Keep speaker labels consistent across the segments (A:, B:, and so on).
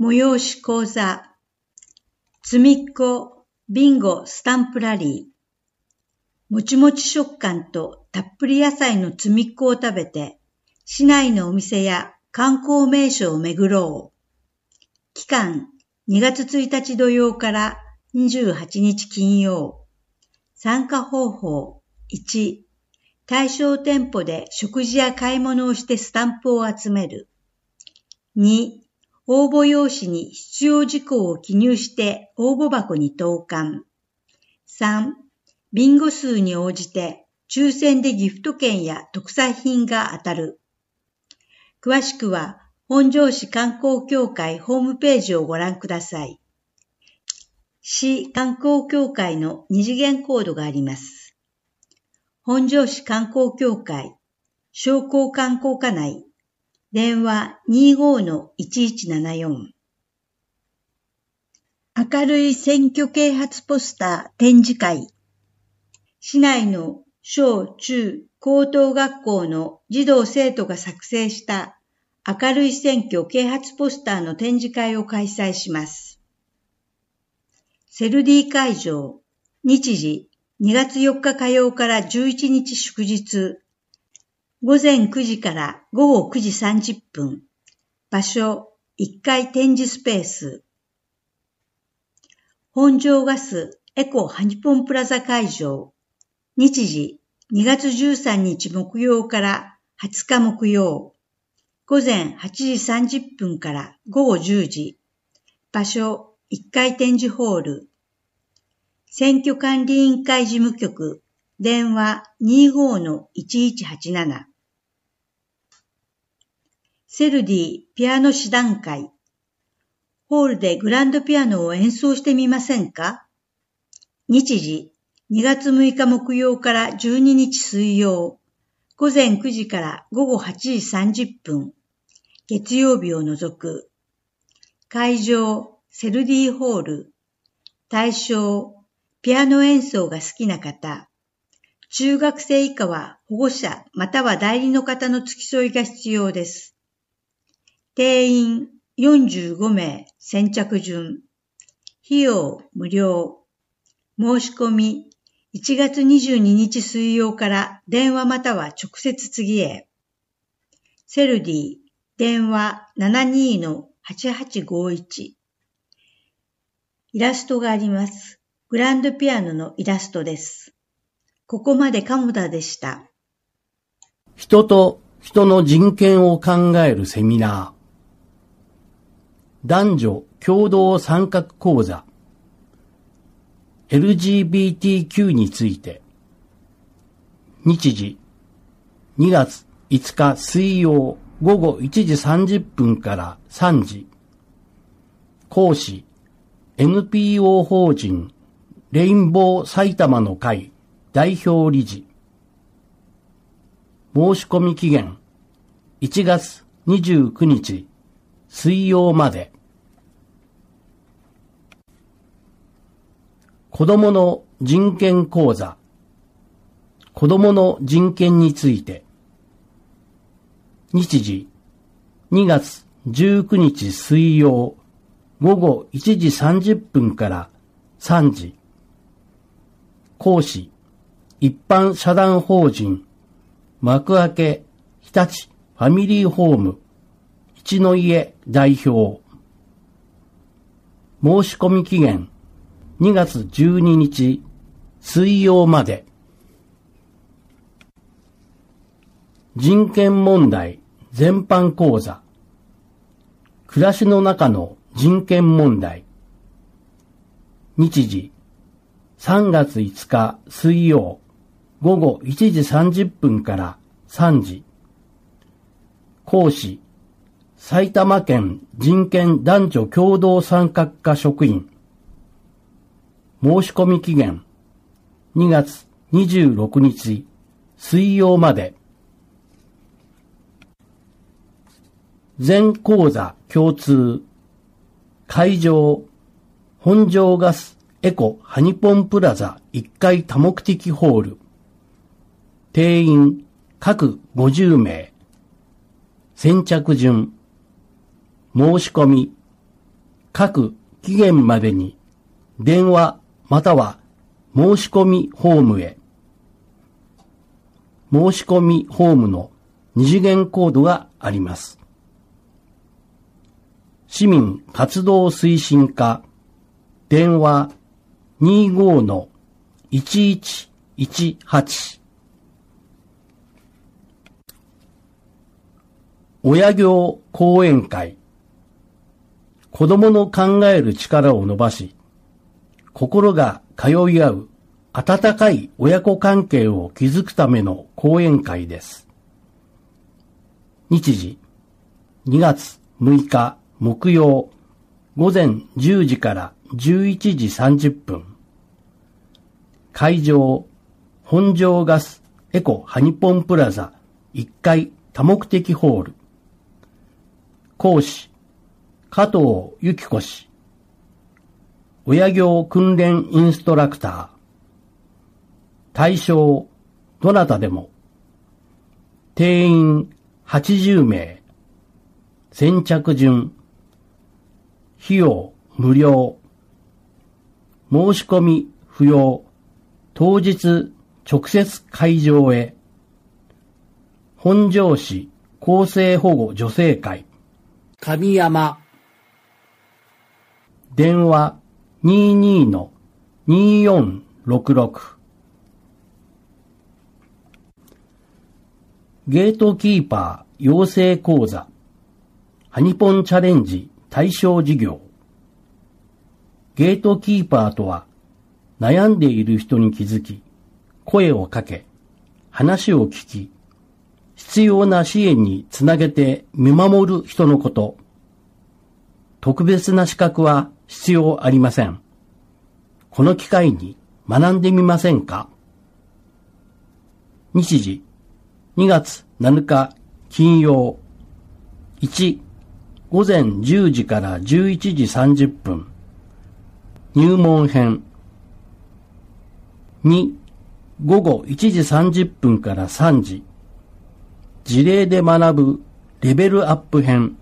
A: 催し講座、つみっこビンゴスタンプラリー。もちもち食感とたっぷり野菜のつみっこを食べて、市内のお店や観光名所を巡ろう。期間2月1日土曜から28日金曜。参加方法1、対象店舗で食事や買い物をしてスタンプを集める。2、応募用紙に必要事項を記入して応募箱に投函。3、ビンゴ数に応じて抽選でギフト券や特産品が当たる。詳しくは本庄市観光協会ホームページをご覧ください。市観光協会の二次元コードがあります。本庄市観光協会商工観光課内電話 25-1174。 明るい選挙啓発ポスター展示会。市内の小中高等学校の児童生徒が作成した明るい選挙啓発ポスターの展示会を開催します。セルディ会場、日時2月4日火曜から11日祝日、午前9時から午後9時30分。場所、1階展示スペース。本庄ガスエコハニポンプラザ会場。日時、2月13日木曜から20日木曜。午前8時30分から午後10時。場所、1階展示ホール。選挙管理委員会事務局。電話 25-1187。セルディピアノ師団会。ホールでグランドピアノを演奏してみませんか？日時、2月6日木曜から12日水曜。午前9時から午後8時30分。月曜日を除く。会場、セルディホール。対象、ピアノ演奏が好きな方。中学生以下は保護者または代理の方の付き添いが必要です。定員45名先着順。費用無料。申し込み1月22日水曜から電話または直接次へ。セルディ電話 72-8851。イラストがあります。グランドピアノのイラストです。ここまで鴨田でした。
B: 人と人の人権を考えるセミナー。男女共同参画講座。LGBTQ について。日時、2月5日水曜午後1時30分から3時。講師、NPO 法人レインボー埼玉の会代表理事。申し込み期限1月29日水曜まで。子どもの人権講座。子どもの人権について。日時2月19日水曜午後1時30分から3時。講師、一般社団法人幕開け日立ファミリーホーム一の家代表。申し込み期限2月12日水曜まで。人権問題全般講座。暮らしの中の人権問題。日時3月5日水曜午後1時30分から3時。講師、埼玉県人権男女共同参画課職員。申し込み期限2月26日水曜まで。全講座共通。会場、本庄ガスエコハニポンプラザ1階多目的ホール。定員各50名。先着順。申し込み各期限までに電話または申し込みフォームへ。申し込みフォームの二次元コードがあります。市民活動推進課電話 25-1118 親業講演会。子供の考える力を伸ばし、心が通い合う温かい親子関係を築くための講演会です。日時2月6日木曜午前10時から11時30分。会場本庄ガスエコハニポンプラザ1階多目的ホール。講師加藤由紀子氏。親業訓練インストラクター。対象どなたでも。定員80名。先着順。費用無料。申し込み不要。当日直接会場へ。本庄市厚生保護助成会。神山。電話 22-2466。ゲートキーパー養成講座。ハニポンチャレンジ対象事業。ゲートキーパーとは、悩んでいる人に気づき、声をかけ、話を聞き、必要な支援につなげて見守る人のこと。特別な資格は必要ありません。この機会に学んでみませんか？日時2月7日金曜1午前10時から11時30分入門編2午後1時30分から3時事例で学ぶレベルアップ編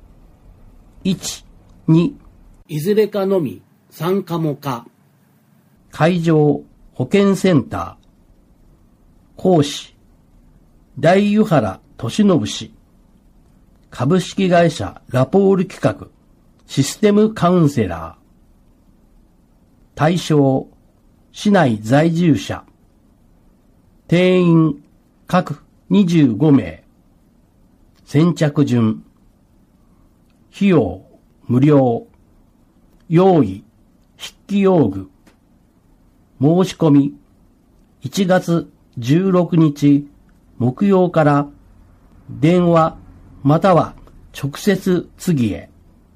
B: 1、2いずれかのみ参加もか会場保健センター講師大湯原俊信氏株式会社ラポール企画システムカウンセラー対象市内在住者定員各25名先着順費用無料用意筆記用具申し込み1月16日木曜から電話または直接次へ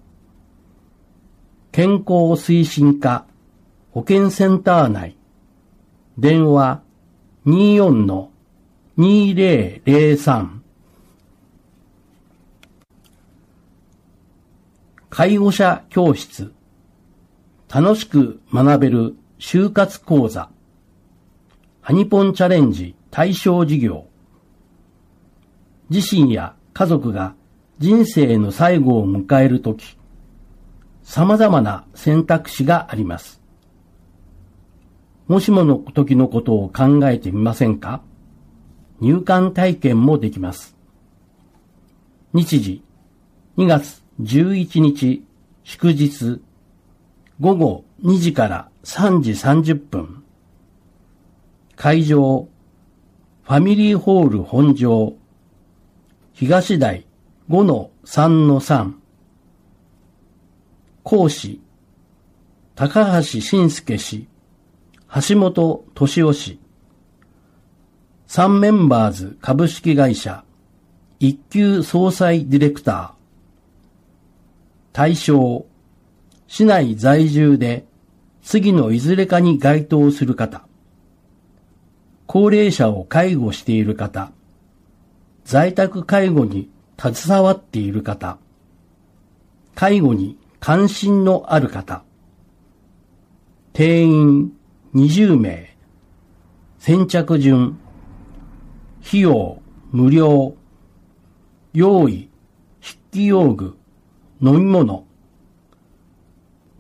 B: 健康推進課保健センター内電話 24-2003 介護者教室楽しく学べる就活講座ハニポンチャレンジ対象事業自身や家族が人生の最後を迎えるとき様々な選択肢があります。もしもの時のことを考えてみませんか？入館体験もできます。日時2月11日祝日午後2時から3時30分会場ファミリーホール本庄東台 5-3-3 講師高橋信介氏橋本俊夫氏サンメンバーズ株式会社一級総裁ディレクター対象市内在住で次のいずれかに該当する方高齢者を介護している方在宅介護に携わっている方介護に関心のある方定員20名先着順費用無料用意筆記用具飲み物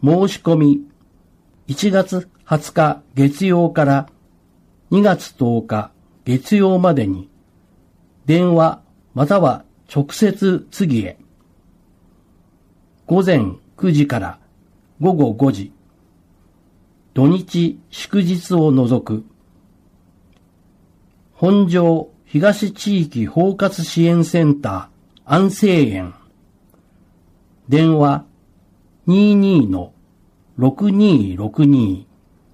B: 申し込み1月20日月曜から2月10日月曜までに電話または直接次へ午前9時から午後5時土日祝日を除く本庄東地域包括支援センター安政園電話22-6262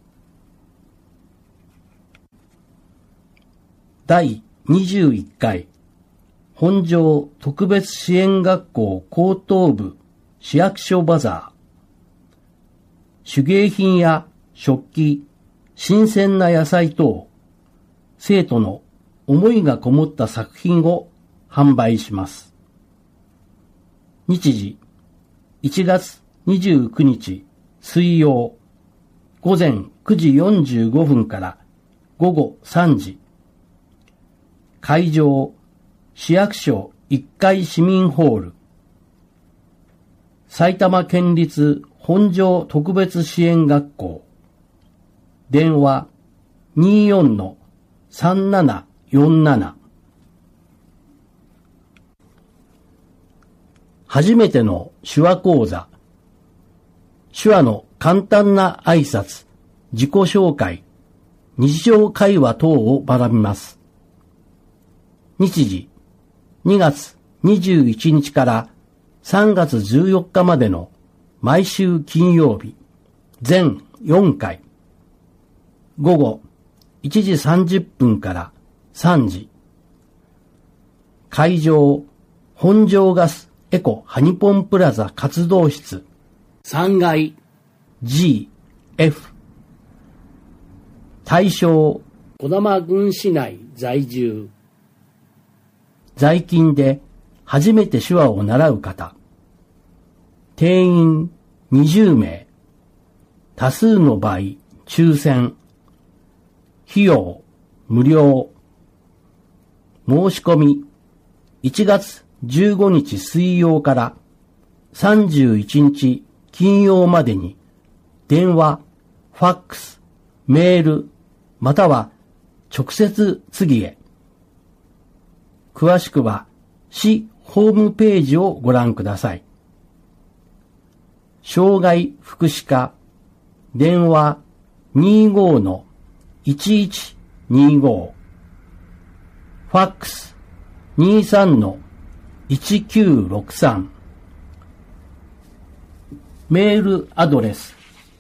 B: 第21回本庄特別支援学校高等部市役所バザー手芸品や食器、新鮮な野菜等生徒の思いがこもった作品を販売します。日時1月29日水曜午前9時45分から午後3時会場市役所1階市民ホール埼玉県立本庄特別支援学校電話24-3747初めての手話講座手話の簡単な挨拶自己紹介日常会話等を学びます。日時2月21日から3月14日までの毎週金曜日全4回午後1時30分から3時会場本庄ガスエコハニポンプラザ活動室3階 G、F 対象児玉郡市内在住在勤で初めて手話を習う方定員20名多数の場合抽選費用無料申し込み1月15日水曜から31日金曜までに電話、ファックス、メールまたは直接次へ詳しくは市ホームページをご覧ください。障害福祉課電話 25-1125 ファックス 23-1963 メールアドレス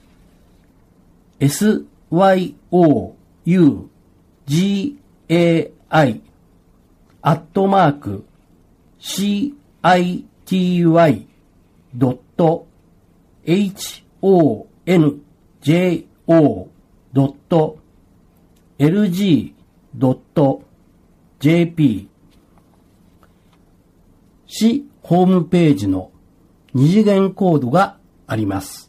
B: city@city.honjo.lg.jp 市ホームページの二次元コードがあります。